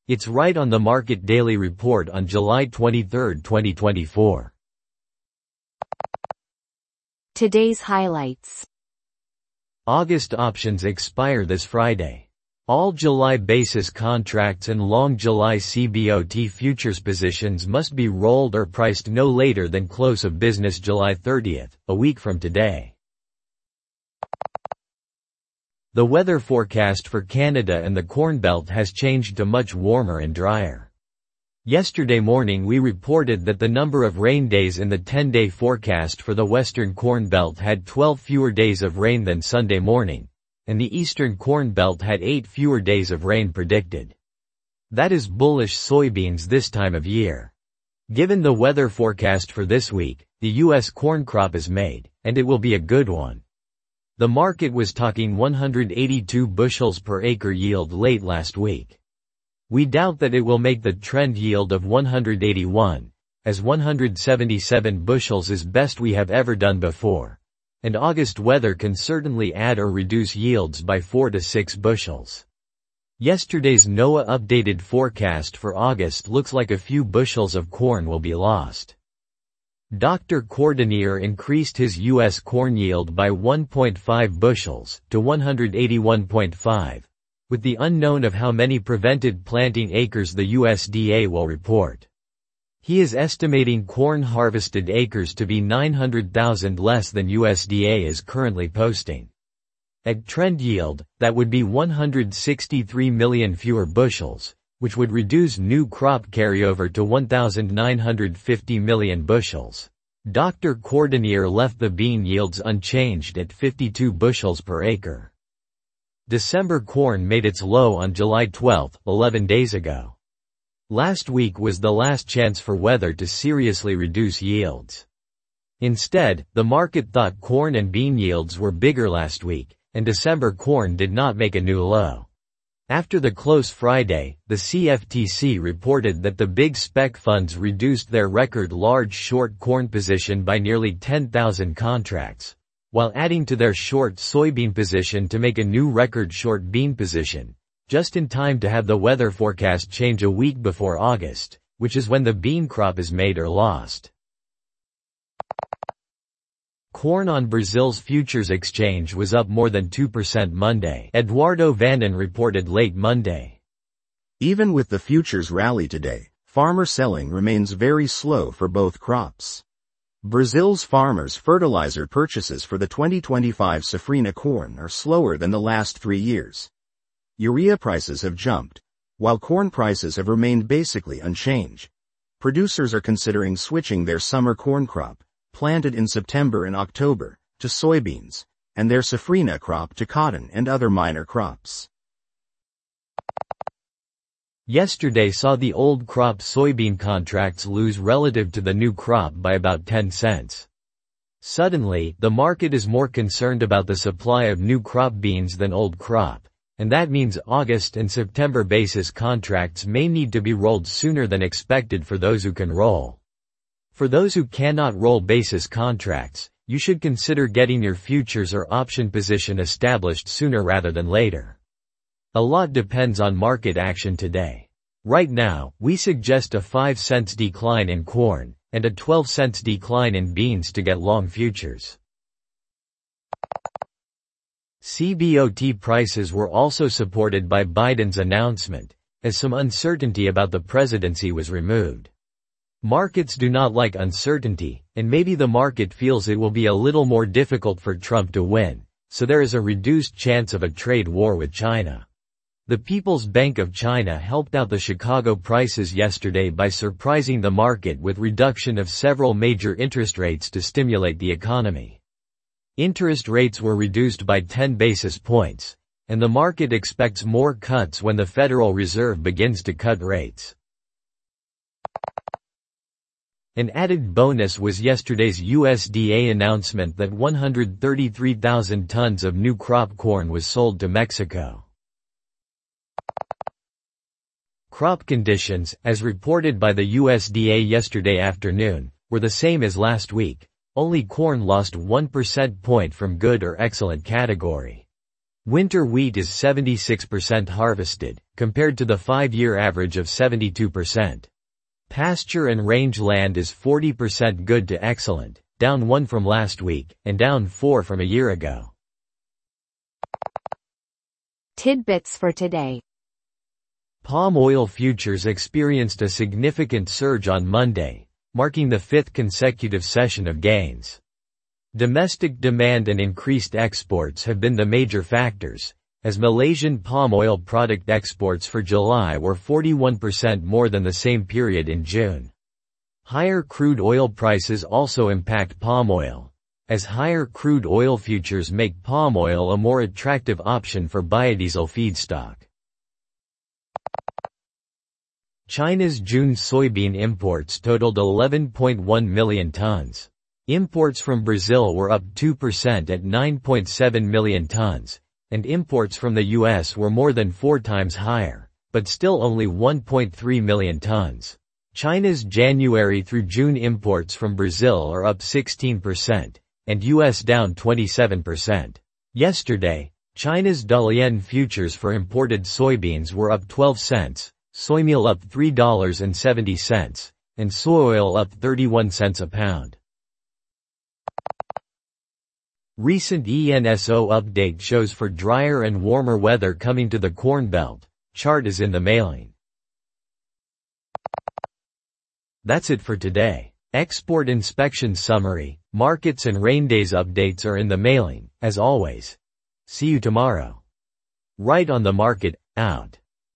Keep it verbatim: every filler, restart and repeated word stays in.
It's right on the Market Daily Report on July twenty-third, twenty twenty-four. Today's highlights. August options expire this Friday. All July basis contracts and long July C B O T futures positions must be rolled or priced no later than close of business July thirtieth, a week from today. The weather forecast for Canada and the Corn Belt has changed to much warmer and drier. Yesterday morning we reported that the number of rain days in the ten-day forecast for the Western Corn Belt had twelve fewer days of rain than Sunday morning, and the Eastern Corn Belt had eight fewer days of rain predicted. That is bullish soybeans this time of year. Given the weather forecast for this week, the U S corn crop is made, and it will be a good one. The market was talking one hundred eighty-two bushels per acre yield late last week. We doubt that it will make the trend yield of one hundred eighty-one, as one hundred seventy-seven bushels is best we have ever done before. And August weather can certainly add or reduce yields by four to six bushels. Yesterday's NOAA updated forecast for August looks like a few bushels of corn will be lost. Doctor Cordonnier increased his U S corn yield by one point five bushels to one hundred eighty-one point five, with the unknown of how many prevented planting acres the U S D A will report. He is estimating corn harvested acres to be nine hundred thousand less than U S D A is currently posting. At trend yield, that would be one hundred sixty-three million fewer bushels, which would reduce new crop carryover to one thousand nine hundred fifty million bushels. Doctor Cordonnier left the bean yields unchanged at fifty-two bushels per acre. December corn made its low on July twelfth, eleven days ago. Last week was the last chance for weather to seriously reduce yields. Instead, the market thought corn and bean yields were bigger last week, and December corn did not make a new low. After the close Friday, the C F T C reported that the big spec funds reduced their record large short corn position by nearly ten thousand contracts, while adding to their short soybean position to make a new record short bean position, just in time to have the weather forecast change a week before August, which is when the bean crop is made or lost. Corn on Brazil's futures exchange was up more than two percent Monday, Eduardo Vannon reported late Monday. Even with the futures rally today, farmer selling remains very slow for both crops. Brazil's farmers' fertilizer purchases for the twenty twenty-five safrinha corn are slower than the last three years. Urea prices have jumped, while corn prices have remained basically unchanged. Producers are considering switching their summer corn crop, planted in September and October, to soybeans, and their safrinha crop to cotton and other minor crops. Yesterday saw the old crop soybean contracts lose relative to the new crop by about ten cents. Suddenly, the market is more concerned about the supply of new crop beans than old crop, and that means August and September basis contracts may need to be rolled sooner than expected for those who can roll. For those who cannot roll basis contracts, you should consider getting your futures or option position established sooner rather than later. A lot depends on market action today. Right now, we suggest a five cents decline in corn, and a twelve cents decline in beans to get long futures. C B O T prices were also supported by Biden's announcement, as some uncertainty about the presidency was removed. Markets do not like uncertainty, and maybe the market feels it will be a little more difficult for Trump to win, so there is a reduced chance of a trade war with China. The People's Bank of China helped out the Chicago prices yesterday by surprising the market with reduction of several major interest rates to stimulate the economy. Interest rates were reduced by ten basis points, and the market expects more cuts when the Federal Reserve begins to cut rates. An added bonus was yesterday's U S D A announcement that one hundred thirty-three thousand tons of new crop corn was sold to Mexico. Crop conditions, as reported by the U S D A yesterday afternoon, were the same as last week. Only corn lost one percent point from good or excellent category. Winter wheat is seventy-six percent harvested, compared to the five-year average of seventy-two percent. Pasture and range land is forty percent good to excellent, down one from last week, and down four from a year ago. Tidbits for today. Palm oil futures experienced a significant surge on Monday, marking the fifth consecutive session of gains. Domestic demand and increased exports have been the major factors, as Malaysian palm oil product exports for July were forty-one percent more than the same period in June. Higher crude oil prices also impact palm oil, as higher crude oil futures make palm oil a more attractive option for biodiesel feedstock. China's June soybean imports totaled eleven point one million tons. Imports from Brazil were up two percent at nine point seven million tons, and imports from the U S were more than four times higher, but still only one point three million tons. China's January through June imports from Brazil are up sixteen percent, and U S down twenty-seven percent. Yesterday, China's Dalian futures for imported soybeans were up twelve cents, soymeal up three dollars and seventy cents, and soy oil up thirty-one cents a pound. Recent E N S O update shows for drier and warmer weather coming to the Corn Belt. Chart is in the mailing. That's it for today. Export inspection summary, markets and rain days updates are in the mailing, as always. See you tomorrow. Right on the market, out.